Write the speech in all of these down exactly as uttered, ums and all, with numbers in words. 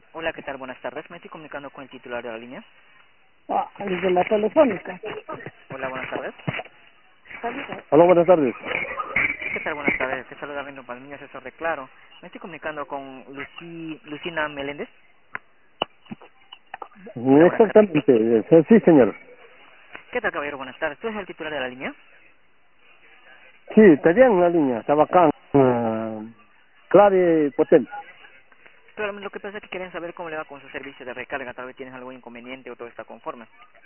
Hola, ¿qué tal? Buenas tardes. Me estoy comunicando con el titular de la línea. Ah, desde la telefónica. Hola, buenas tardes. Hola, buenas tardes. ¿Qué tal? Buenas tardes. Te saluda Rendo Palmiña, asesor de Claro. Me estoy comunicando con Lucy, Lucina Meléndez. Hola, buenas tardes. Exactamente, eh, sí, señor. ¿Qué tal, caballero? Buenas tardes. ¿Tú eres el titular de la línea? Sí, está bien la línea, está bacán. Uh, claro y potente. Claro, lo que pasa es que quieren saber cómo le va con su servicio de recarga. Tal vez tienes algún inconveniente o todo está conforme.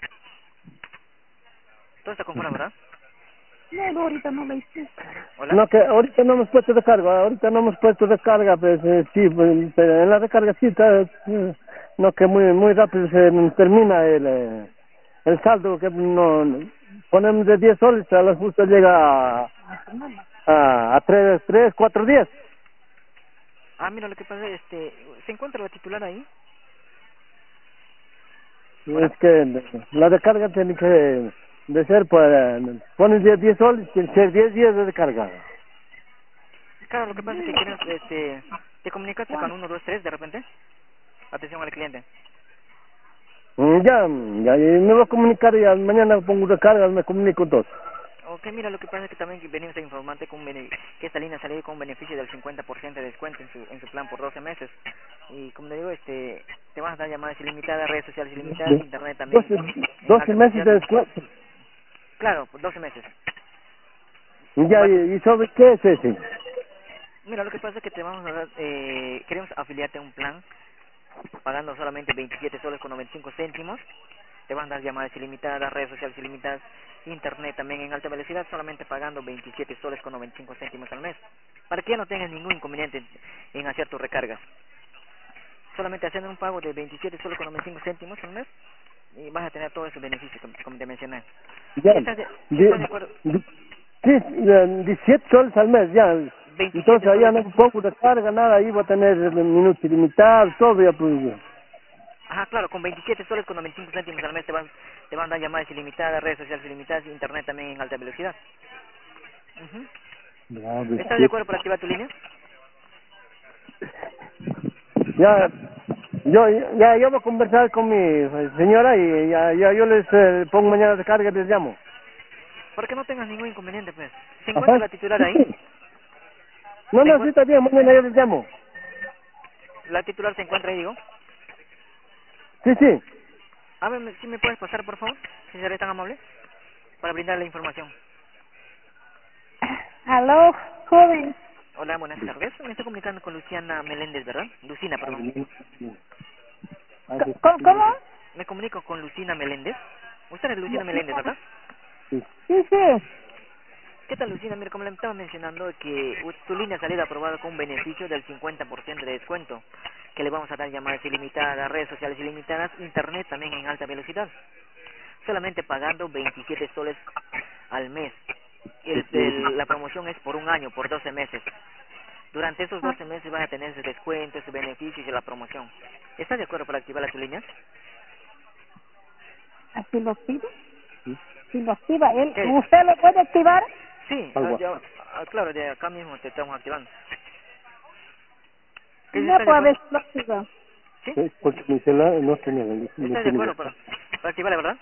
Todo está conforme, ¿verdad? No, no, ahorita no la hice. Hola. No, que ahorita no hemos puesto de carga, ahorita no hemos puesto de carga, pues eh, sí, pues, pero en la recarga sí está, eh, no, que muy muy rápido se termina el, eh, el saldo, que no, ponemos de diez soles, a la justa llega a, a, a tres, tres, cuatro días. Ah, mira, lo que pasa es este, ¿se encuentra la titular ahí? Hola. Es que la recarga tiene que de ser para, pones diez diez soles, tiene que ser diez días de recarga. Claro, lo que pasa es que quieren, este, ¿te comunicaste con uno, dos, tres de repente? Atención al cliente. Mm, Ya, ya, y me voy a comunicar ya, mañana pongo recarga, me comunico todo. Ok, mira, lo que pasa es que también venimos a informarte con un bene- que esta línea salió con un beneficio del cincuenta por ciento de descuento en su, en su plan por doce meses. Y como le digo, este, te van a dar llamadas ilimitadas, redes sociales ilimitadas, internet también doce en doce alta meses velocidad. de descuento. Claro, por doce meses. Ya, Va a ten- y, y sobre qué es ese. Mira, lo que pasa es que te vamos a dar, eh, queremos afiliarte a un plan pagando solamente veintisiete soles con noventa y cinco céntimos. Te van a dar llamadas ilimitadas, redes sociales ilimitadas, internet también en alta velocidad, solamente pagando veintisiete soles con noventa y cinco céntimos al mes. Para que ya no tengas ningún inconveniente en, en hacer tus recargas. Solamente haciendo un pago de veintisiete soles con noventa y cinco céntimos al mes y vas a tener todos esos beneficios como, como te mencioné. Ya, ¿Estás de, di, estás de acuerdo? di, sí, eh, diecisiete soles al mes, ya. veintisiete Entonces allá soles. no pongo recarga, nada, ahí voy a tener minutos ilimitados, todo ya pues. Ajá, claro, con veintisiete soles con noventa y cinco céntimos al mes te van, te van a dar llamadas ilimitadas, redes sociales ilimitadas, internet también en alta velocidad. Ujú. Ya, ¿Estás de veintisiete. acuerdo para activar tu línea? Ya, ¿Hola? yo, ya, yo voy a conversar con mi eh, señora y ya, ya yo les eh, pongo mañana de carga y les llamo. Para que no tengas ningún inconveniente, pues. ¿Se encuentra Ajá. la titular Sí, ahí? sí. No, ¿Se no, sí encuentra? está bien, mañana yo les llamo. La titular se encuentra ahí, digo. Sí, sí. A ver, si me puedes pasar, por favor, si eres tan amable, para brindar la información. Aló, joven. Hola, buenas tardes. Me estoy comunicando con Luciana Meléndez, ¿verdad? Lucina, perdón. C- ¿Cómo? cómo? Me comunico con Lucina Meléndez. Usted es Lucina Meléndez, ¿verdad? Sí, sí. ¿Qué tal, Lucina? Mira, como le estaba mencionando, que u- tu línea ha salido aprobada con un beneficio del cincuenta por ciento de descuento, que le vamos a dar llamadas ilimitadas, redes sociales ilimitadas, internet también en alta velocidad, solamente pagando veintisiete soles al mes. El, el- la promoción es por un año, por doce meses. Durante esos Ah, doce meses van a tener ese descuento, ese beneficio y la promoción. ¿Estás de acuerdo para activar tu línea? ¿así lo activa? Si lo activa él, ¿Qué? ¿usted lo puede activar? Sí, ah, ya, ah, claro, de acá mismo te estamos activando. ¿Qué si No estás de puede acuerdo? ver si lo activa. ¿Sí? Sí, porque mi celular no tiene, no ¿Estás de tiene acuerdo WhatsApp. para, para activarla, verdad?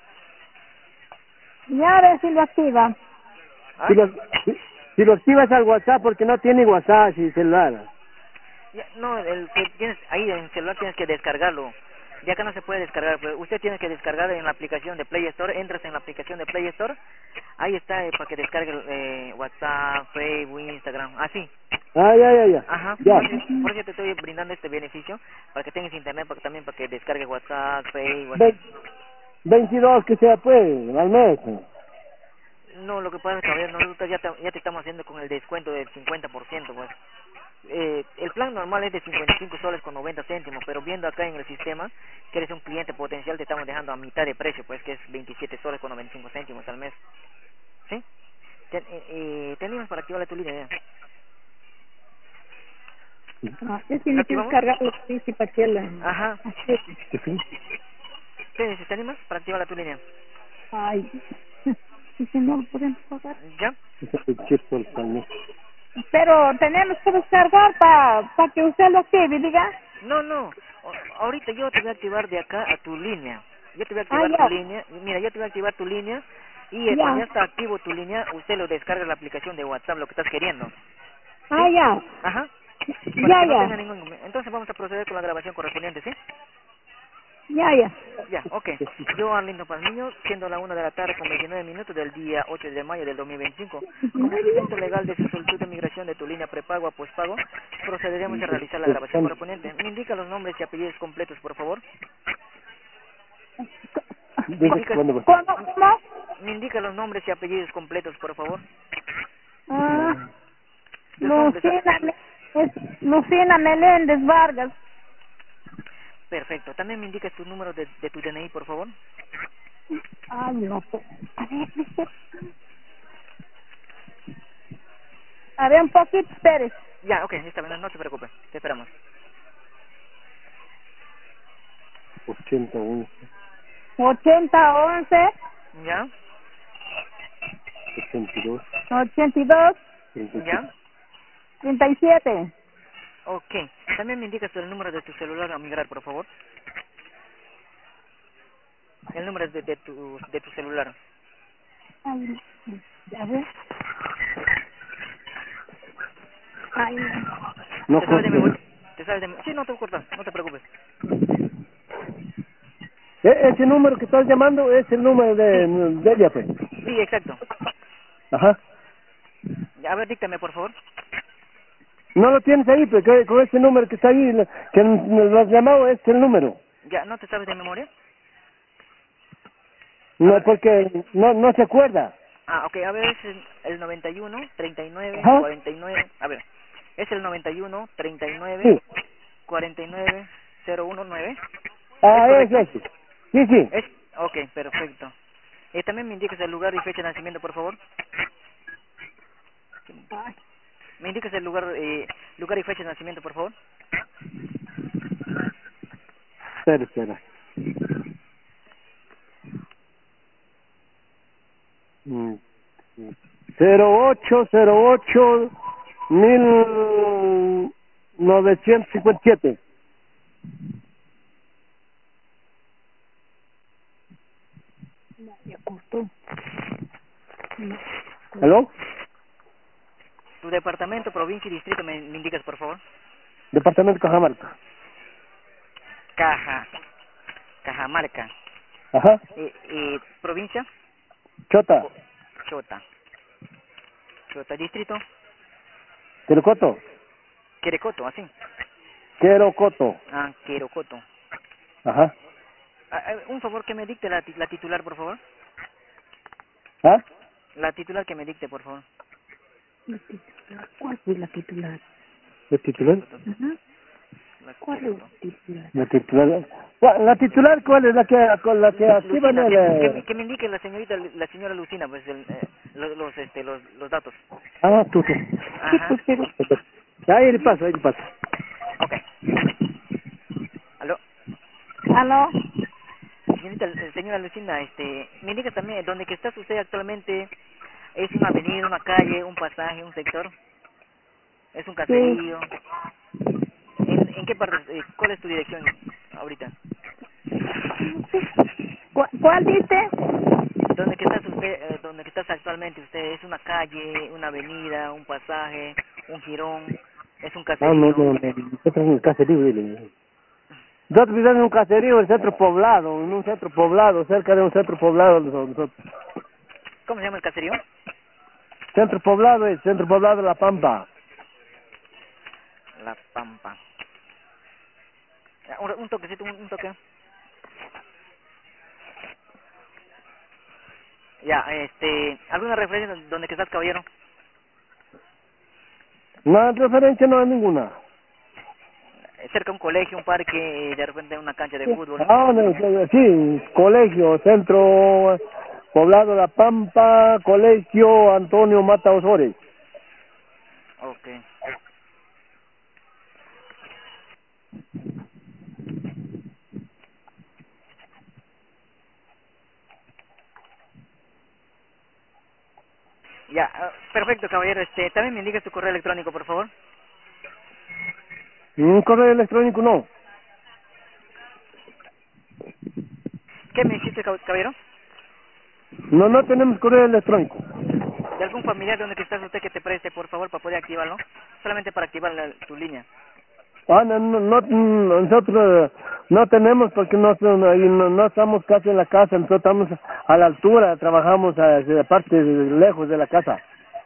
Ya a ver si lo activa. Si ¿Ah? lo, si, si lo activas al WhatsApp porque no tiene WhatsApp y celular. Ya, no, el que tienes ahí en el celular tienes que descargarlo. De acá no se puede descargar, pero usted tiene que descargar en la aplicación de Play Store. Entras en la aplicación de Play Store, ahí está eh, para que descargue eh, WhatsApp, Facebook, Instagram, así. Ah, ya, ya, ya. Ajá, Ya. por eso, por eso te estoy brindando este beneficio, para que tengas internet, para que también para que descargue WhatsApp, Facebook, así. Ve- veintidós que se puede al mes. No, lo que pasa es que, caballero, nosotros ya te, ya te estamos haciendo con el descuento del cincuenta por ciento, pues. Eh, el plan normal es de cincuenta y cinco soles con noventa céntimos, pero viendo acá en el sistema que eres un cliente potencial, te estamos dejando a mitad de precio, pues que es veintisiete soles con noventa y cinco céntimos al mes. ¿Sí? Ten, eh, eh, tenemos para activar tu línea ya. Ah, es que ¿La me quiero activamos? descargar los sí, sí, para que la... Ajá. Así. ¿Te, ¿Te animas para activar tu línea? Ay, y si no lo podemos pagar. ¿Ya? veintisiete soles al mes. Pero tenemos que descargar para pa que usted lo active, diga. No, no. O- ahorita yo te voy a activar de acá a tu línea. Yo te voy a Ah, activar ya. tu línea. Mira, yo te voy a activar tu línea. Y eh, Ya. cuando ya está activo tu línea, usted lo descarga la aplicación de WhatsApp, lo que estás queriendo. Ah, ¿Sí? ya. Ajá. Para Ya, que no ya. tenga ningún inconveniente. Entonces vamos a proceder con la grabación correspondiente, ¿sí? Ya, ya. Ya, ok. Yo, Arlindo Palmiño, siendo la una de la tarde con veintinueve minutos del día ocho de mayo del dos mil veinticinco, como sustento legal de su solicitud de migración de tu línea prepago a pospago, procederemos a realizar la grabación correspondiente. ¿Me indica los nombres y apellidos completos, por favor? ¿Me Dice, indica, ¿cuándo? ¿Cómo? ¿Cómo? me indica los nombres y apellidos completos, por favor? Ah, Tus nombres. ah, Lucina, Me- es Lucina Meléndez Vargas. Perfecto. También me indica tu número de, de tu D N I, por favor. Ay, no. pues, A ver, dice. A ver, un poquito, Pérez. Ya, ok, está bien, no te preocupes. Te esperamos. ochenta, once, ochenta, once, ¿Ya? ochenta y dos, ochenta y dos, treinta y siete. ¿Ya? treinta y siete. Ok. También me indicas el número de tu celular a migrar, por favor. El número de, de, tu, de tu celular. Ay, a ver. Ay, no. No ¿Te sabes de corte. memoria? ¿Te sabes de memoria? Sí, no te cortas, no te preocupes. E- ese número que estás llamando es el número de, Sí, de ella, pues. sí, exacto. Ajá. A ver, díctame, por favor. No lo tienes ahí, pues, que- con ese número que está ahí, lo- que nos has llamado, es el número. ¿Ya no te sabes de memoria? A No, ver. porque no no se acuerda. Ah, ok, a ver, es el, el noventa y uno, treinta y nueve, Ajá. cuarenta y nueve. A ver, es el noventa y uno, treinta y nueve, Sí. cuarenta y nueve, cero uno nueve. ¿Es Ah, es correcto? ese. Sí, sí. Es, ok, perfecto. Eh, también me indicas el lugar y fecha de nacimiento, por favor. Me indicas el lugar, eh, lugar y fecha de nacimiento, por favor. Espera, espera. Mm. cero ocho cero ocho mil novecientos cincuenta y siete. Ya cortó. ¿Aló? Tu departamento, provincia y distrito, me, me indicas, por favor. Departamento de Cajamarca. Caja, Cajamarca. Ajá. Eh, eh, provincia, Chota. Co- Chota. Chota, distrito, Querocoto. Querecoto, así. Querocoto. Ah, Querocoto. Ajá. Ah, ah, un favor que me dicte la, ti- la titular, por favor. ¿Ah? La titular que me dicte, por favor. ¿Cuál fue la titular? ¿La titular? Ajá. La ¿Cuál es Querocoto. la titular? La titular. ¿Cuál- ¿La titular cuál es? La que, con la que activa Lucina, el... que, que, eh, me- que me indique la señorita, la señora Lucina, pues, el, eh, los, los, este, los, los datos. Ah, tú, tú. Sí, Ajá. pues, pero... Ahí le paso, ahí le paso. Ok. Aló. ¿Aló? Señorita, eh, señora Lucina, este, me indica también, ¿dónde que está usted actualmente es una avenida, una calle, un pasaje, un sector? ¿Es un Sí. caserío? ¿En, en qué parte, eh, cuál es tu dirección ahorita? ¿Cu- ¿Cuál dice? ¿Dónde que estás usted, eh, dónde que estás actualmente usted? ¿Es una calle, una avenida, un pasaje, un jirón? ¿Es un Ah, no, caserío? no, no. Nosotros en el caserío. dile. Nosotros vivimos en un caserío, en un centro poblado, en un centro poblado, cerca de un centro poblado. Nosotros. ¿Cómo se llama el caserío? Centro poblado es centro poblado de La Pampa. La Pampa. Ah, Un, un toquecito, un, un toque. Ya, este, ¿alguna referencia donde que estás, caballero? No, referencia no hay ninguna. Eh, Cerca de un colegio, un parque, eh, de repente una cancha de fútbol. Ah, no, no, sí, colegio, centro poblado La Pampa, colegio Antonio Mata Osores. Ok. Ya, ah, perfecto, caballero. Este, también me indica tu correo electrónico, por favor. Un correo electrónico no. ¿Qué me hiciste, cab- caballero? No, no tenemos correo electrónico. ¿De algún familiar donde que estás usted que te preste, por favor, para poder activarlo? Solamente para activar la, tu línea. Ah, no, no, no, nosotros no tenemos porque no, no, no, no estamos casi en la casa, nosotros estamos a la altura, trabajamos a, a parte lejos de la casa.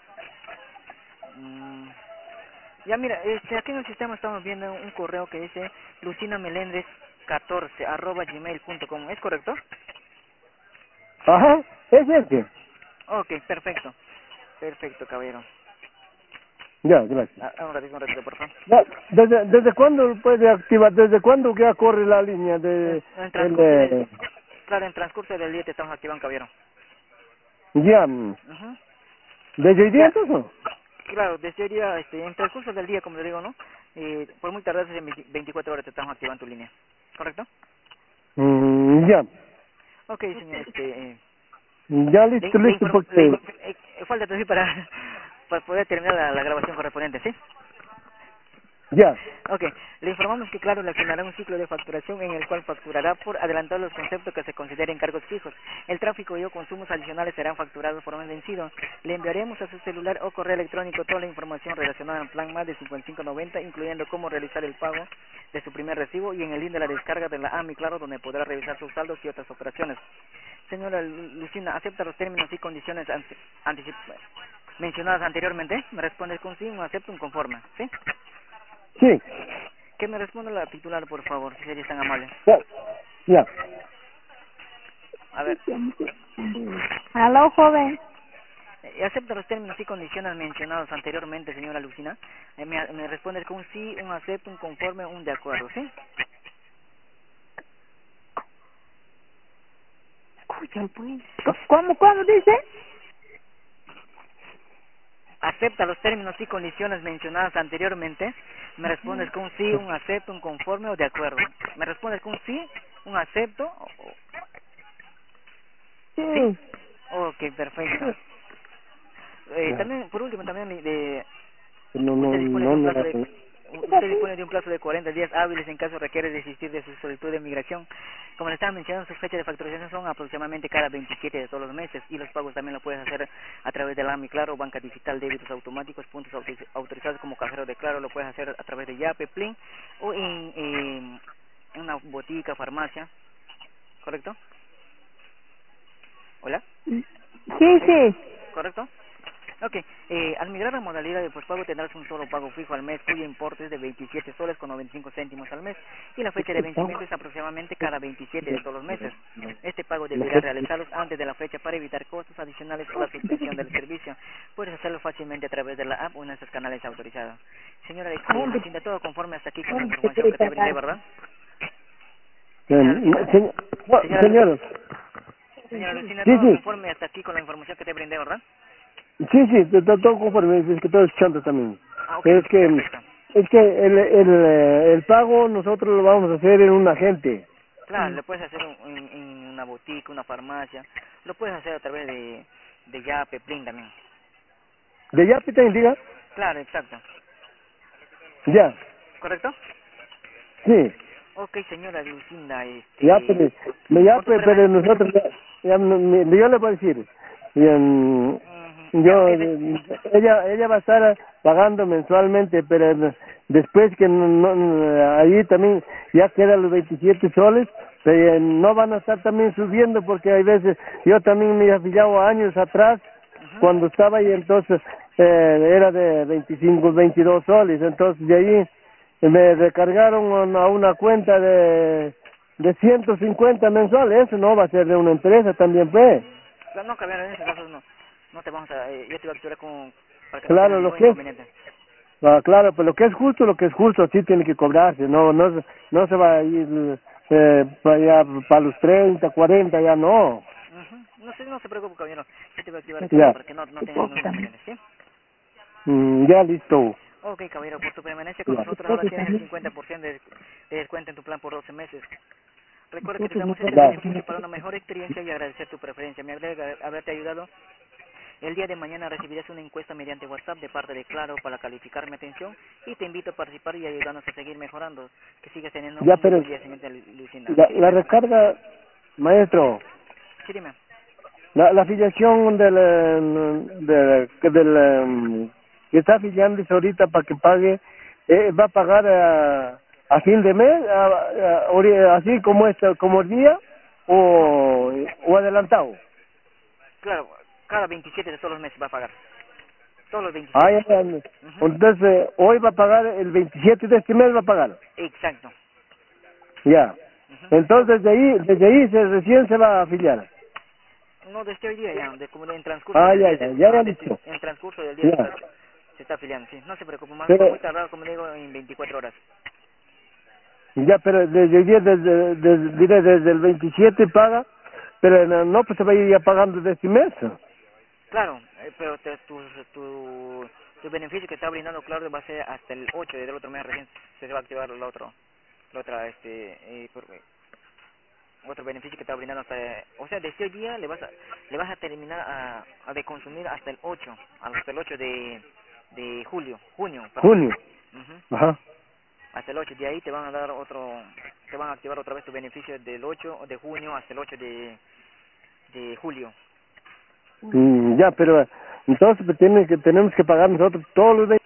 Mm. Ya mira, este, aquí en el sistema estamos viendo un correo que dice lucina melendres catorce arroba gmail punto com, ¿es correcto? Ajá, es ese. Ok, perfecto, perfecto, caballero. Ya, gracias. Ah, un ratito, un ratito, por favor. Ya, ¿Desde, desde cuándo puede activar? ¿Desde cuándo ya corre la línea de... En el, transcurso del, eh, claro, en transcurso del día te estamos activando, caballero. ya, Ujú. ¿desde hoy día Ya, entonces? claro, desde hoy día, este, en transcurso del día, como le digo, ¿no? Eh, por muy tarde, en veinticuatro horas te estamos activando tu línea, ¿correcto? Mm, ya, Ok, señor, este... Eh, ya le, listo, le listo, informo, le, porque... eh, eh, falta todavía para, para poder terminar la, la grabación correspondiente, ¿sí? Ya, Ok, le informamos que claro, le asignará un ciclo de facturación en el cual facturará por adelantado los conceptos que se consideren cargos fijos. El tráfico y o consumos adicionales serán facturados por mes vencido. Le enviaremos a su celular o correo electrónico toda la información relacionada al plan más de cincuenta y cinco noventa, incluyendo cómo realizar el pago de su primer recibo y en el link de la descarga de la A M I Claro, donde podrá revisar sus saldos y otras operaciones. Señora Lucina, ¿acepta los términos y condiciones ante, anticip mencionadas anteriormente? Me responde con sí, un acepto, un conforme, ¿sí? sí, Que me responda la titular, por favor, si sería tan amable. ya, ya. A ver, Aló, joven. eh, ¿acepta los términos y condiciones mencionados anteriormente, señora Lucina? Eh, me, me responde con un sí, un acepto, un conforme, un de acuerdo, ¿sí? Escucha, pues. ¿Cómo, cómo dice? ¿Acepta los términos y condiciones mencionadas anteriormente? Me respondes con un sí, un acepto, un conforme o de acuerdo. ¿Me respondes con un sí, un acepto? O, o- ¿Sí? Sí. Ok, perfecto. Eh, Ya. también, por último, también de, No, no, usted dispone de no, un no, plazo de no. usted dispone de un plazo de cuarenta días hábiles en caso requiere desistir de su solicitud de migración. Como le estaba mencionando, sus fechas de facturación son aproximadamente cada veintisiete de todos los meses y los pagos también lo puedes hacer a través de la A M I Claro, banca digital, débitos automáticos, puntos autoriz- autorizados como cajero de Claro, lo puedes hacer a través de Yape, Plin o en, en una botica, farmacia, ¿correcto? ¿Hola? Sí, ¿Sí? sí. ¿Correcto? Ok, eh, al migrar a modalidad de pospago tendrás un solo pago fijo al mes cuyo importe es de veintisiete soles con noventa y cinco céntimos al mes y la fecha de vencimiento es aproximadamente cada veintisiete de todos los meses. Este pago deberá realizarlos antes de la fecha para evitar costos adicionales o la suspensión del servicio. Puedes hacerlo fácilmente a través de la app o en nuestros canales autorizados. Señora este, Lucinda, todo conforme hasta aquí con la información que te brindé, ¿verdad? Eh, Señora Lucinda, señor, no, señora, Lu- señor, señora Lucinda, sí, todo sí, conforme hasta aquí con la información que te brindé, ¿verdad? sí, sí, to- to- todo conforme, es que todo escuchando también. Ah, ok, Es que, perfecto. es que el, el, eh, el pago nosotros lo vamos a hacer en un agente. Claro, lo puedes hacer en, en- en una botica, una farmacia, lo puedes hacer a través de, de Yape, Plin también. ¿De ya, Pita, diga? Claro, exacto. Ya, ¿Correcto? sí, Ok, señora Lucinda, ya, este, pero, me- ya, por tu pe- pero permanencia, nosotros, ya, ya, me- me- yo le voy a decir, bien, ya, yo, ok, se- eh, ella, ella va a estar pagando mensualmente, pero después que no, no- ahí también ya quedan los veintisiete soles, pero no van a estar también subiendo porque hay veces, yo también me he afiliado años atrás, ujú. cuando estaba ahí entonces eh, era de veinticinco, veintidós soles, entonces de ahí me recargaron a una cuenta de de ciento cincuenta mensuales, eso no va a ser de una empresa también pues. Claro, no, caballero, en ese caso no, no te vamos a, eh, yo te voy a actuar con, para que no tengas Claro, lo ningún que es, inconveniente. ah, claro, pero lo que es justo, lo que es justo, sí tiene que cobrarse, no no se- no se va a ir eh, para allá, para los treinta, cuarenta, ya no, Ujú. No se, no se preocupe, caballero, yo te voy a activar aquí ya, para que no, no tengas ningún inconveniente, ¿sí? mm, ya listo, Ok, caballero, por tu permanencia con ya, nosotros ahora tienes el cincuenta por ciento de, de descuento en tu plan por doce meses. Recuerda que te damos este ya, beneficio para una mejor experiencia y agradecer tu preferencia. Me alegra haberte ayudado. El día de mañana recibirás una encuesta mediante WhatsApp de parte de Claro para calificar mi atención y te invito a participar y ayudarnos a seguir mejorando. Que sigas teniendo ya, un muy pero buen día, señorita Lu- Lucinda. la, Sí, la dime. recarga, Maestro, Sí, dime. la, la afiliación del, eh, del, que del, eh, que está afiliándose ahorita para que pague, eh, va a pagar a, a fin de mes, a- a- ori- así como es, como el día, o, o adelantado. Claro, cada veintisiete de todos los meses va a pagar. Todos los Ah, veintisiete. ya, ya. Ujú. Entonces, eh, hoy va a pagar, el veintisiete de este mes va a pagar. Exacto. Ya. Ujú. Entonces, desde ahí, desde ahí se, recién se va a afiliar. No, desde hoy día ya, de, como en transcurso Ah, del ya, día, ya, se, ya, ah, ya desde- listo. en transcurso del día se Ya. está, se está afiliando, sí. No se preocupe, más Pero, muy tardado, como digo, en veinticuatro horas. ya, pero desde el día, desde, desde, diré, desde el veintisiete paga, pero no, no, pues se va a ir ya pagando de este mes. Claro, eh, pero te, tu, tu, tu beneficio que está brindando Claudio va a ser hasta el ocho del otro mes recién se va a activar el otro, la otra, este, eh, por- eh, otro beneficio que está brindando hasta, o sea, desde hoy día le vas a, le vas a terminar a, a de consumir hasta el ocho, hasta el ocho de, de julio, junio, perdón. Junio. Ujú. Ajá. Hasta el ocho, de ahí te van a dar otro, te van a activar otra vez tu beneficio del ocho de junio hasta el ocho de, de julio. Mm, ya, pero entonces pues, tiene que, tenemos que pagar nosotros todos los días.